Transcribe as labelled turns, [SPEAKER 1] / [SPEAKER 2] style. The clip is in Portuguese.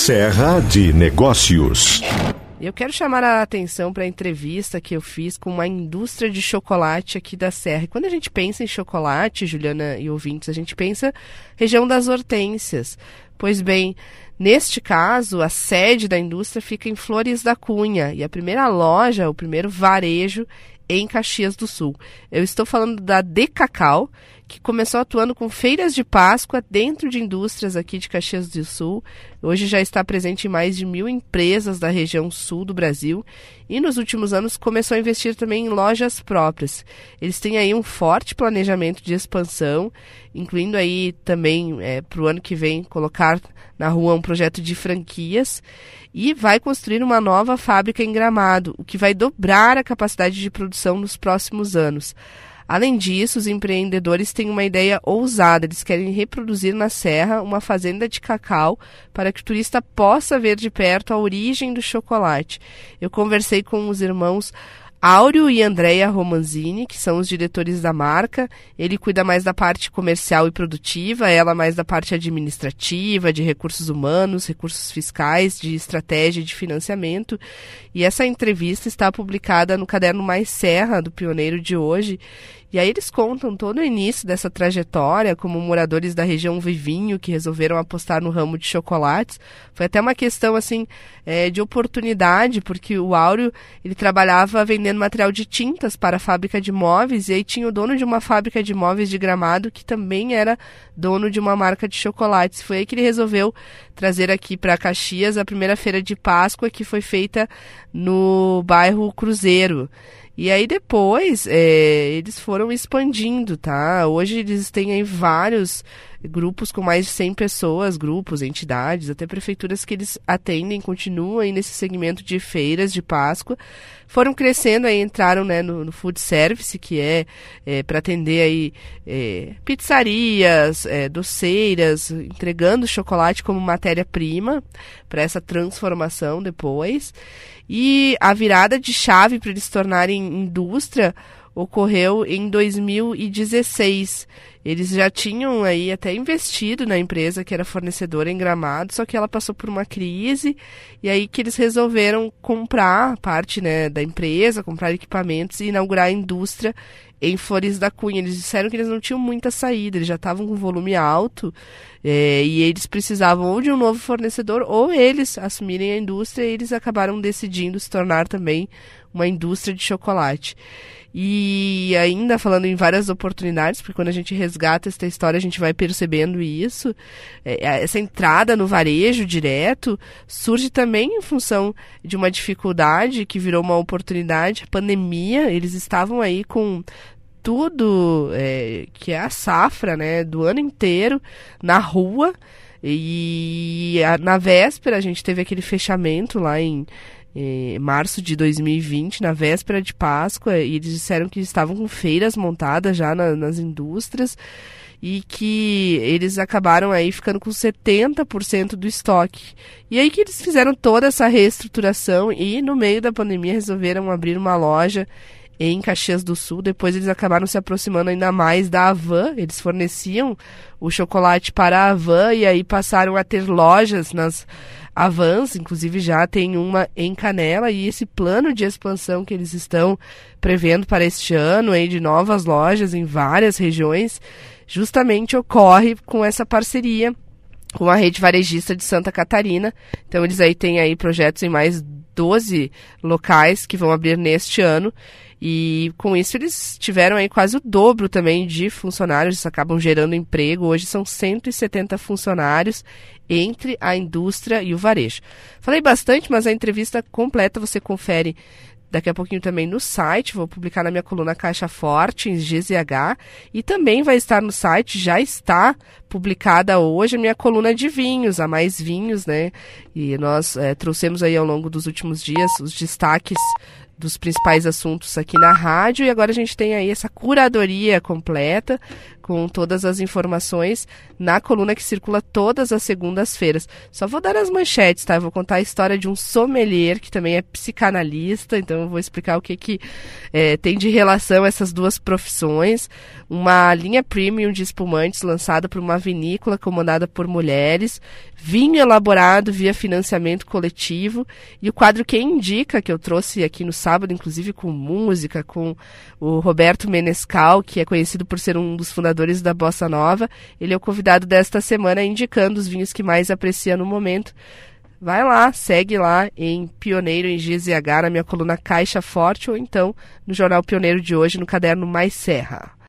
[SPEAKER 1] Serra de Negócios.
[SPEAKER 2] Eu quero chamar a atenção para a entrevista que eu fiz com uma indústria de chocolate aqui da Serra. E quando a gente pensa em chocolate, Juliana e ouvintes, a gente pensa região das Hortênsias. Pois bem, neste caso, a sede da indústria fica em Flores da Cunha e a primeira loja, o primeiro varejo, em Caxias do Sul. Eu estou falando da Decacau, que começou atuando com feiras de Páscoa dentro de indústrias aqui de Caxias do Sul. Hoje já está presente em mais de 1.000 empresas da região sul do Brasil e nos últimos anos começou a investir também em lojas próprias. Eles têm aí um forte planejamento de expansão, incluindo aí também para o ano que vem colocar na rua um projeto de franquias e vai construir uma nova fábrica em Gramado, o que vai dobrar a capacidade de produção nos próximos anos. Além disso, os empreendedores têm uma ideia ousada. Eles querem reproduzir na Serra uma fazenda de cacau para que o turista possa ver de perto a origem do chocolate. Eu conversei com os irmãos Áureo e Andréia Romanzini, que são os diretores da marca. Ele cuida mais da parte comercial e produtiva, ela mais da parte administrativa, de recursos humanos, recursos fiscais, de estratégia e de financiamento. E essa entrevista está publicada no caderno Mais Serra, do Pioneiro de hoje. E aí eles contam todo o início dessa trajetória, como moradores da região Vivinho, que resolveram apostar no ramo de chocolates. Foi até uma questão assim de oportunidade, porque o Áureo ele trabalhava vendendo material de tintas para a fábrica de móveis, e aí tinha o dono de uma fábrica de móveis de Gramado, que também era dono de uma marca de chocolates. Foi aí que ele resolveu trazer aqui para Caxias a primeira feira de Páscoa, que foi feita no bairro Cruzeiro. E aí depois eles foram expandindo, tá? Hoje eles têm aí vários grupos com mais de 100 pessoas, grupos, entidades, até prefeituras que eles atendem, continuam aí nesse segmento de feiras de Páscoa. Foram crescendo, aí entraram no food service, que é para atender aí pizzarias, doceiras, entregando chocolate como matéria-prima para essa transformação depois. E a virada de chave para eles se tornarem indústria ocorreu em 2016. Eles já tinham aí até investido na empresa que era fornecedora em Gramado, só que ela passou por uma crise, e aí que eles resolveram comprar parte da empresa, comprar equipamentos e inaugurar a indústria em Flores da Cunha. Eles disseram que eles não tinham muita saída, eles já estavam com volume alto, e eles precisavam ou de um novo fornecedor ou eles assumirem a indústria, e eles acabaram decidindo se tornar também uma indústria de chocolate. E ainda falando em várias oportunidades, porque quando a gente resgata essa história a gente vai percebendo isso, essa entrada no varejo direto surge também em função de uma dificuldade que virou uma oportunidade, a pandemia. Eles estavam aí com tudo que é a safra do ano inteiro na rua, e na véspera a gente teve aquele fechamento lá em março de 2020, na véspera de Páscoa, e eles disseram que estavam com feiras montadas já nas indústrias e que eles acabaram aí ficando com 70% do estoque. E aí que eles fizeram toda essa reestruturação e no meio da pandemia resolveram abrir uma loja em Caxias do Sul. Depois eles acabaram se aproximando ainda mais da Havan. Eles forneciam o chocolate para a Havan e aí passaram a ter lojas nas Havans, inclusive já tem uma em Canela, e esse plano de expansão que eles estão prevendo para este ano, aí, de novas lojas em várias regiões, justamente ocorre com essa parceria com a rede varejista de Santa Catarina. Então eles aí têm aí projetos em mais 12 locais que vão abrir neste ano. E com isso eles tiveram aí quase o dobro também de funcionários, eles acabam gerando emprego. Hoje são 170 funcionários entre a indústria e o varejo. Falei bastante, mas a entrevista completa você confere daqui a pouquinho também no site. Vou publicar na minha coluna Caixa Forte, em GZH, e também vai estar no site, já está publicada hoje, a minha coluna de vinhos, a Mais Vinhos, E nós trouxemos aí ao longo dos últimos dias os destaques dos principais assuntos aqui na rádio, e agora a gente tem aí essa curadoria completa com todas as informações na coluna que circula todas as segundas-feiras. Só vou dar as manchetes, tá? Eu vou contar a história de um sommelier, que também é psicanalista, então eu vou explicar o que tem de relação essas duas profissões. Uma linha premium de espumantes lançada por uma vinícola comandada por mulheres, vinho elaborado via financiamento coletivo, e o quadro Quem Indica, que eu trouxe aqui no sábado, inclusive com música, com o Roberto Menescal, que é conhecido por ser um dos fundadores da Bossa Nova. Ele é o convidado desta semana, indicando os vinhos que mais aprecia no momento. Vai lá, segue lá em Pioneiro em GZH, na minha coluna Caixa Forte, ou então no Jornal Pioneiro de hoje, no caderno Mais Serra.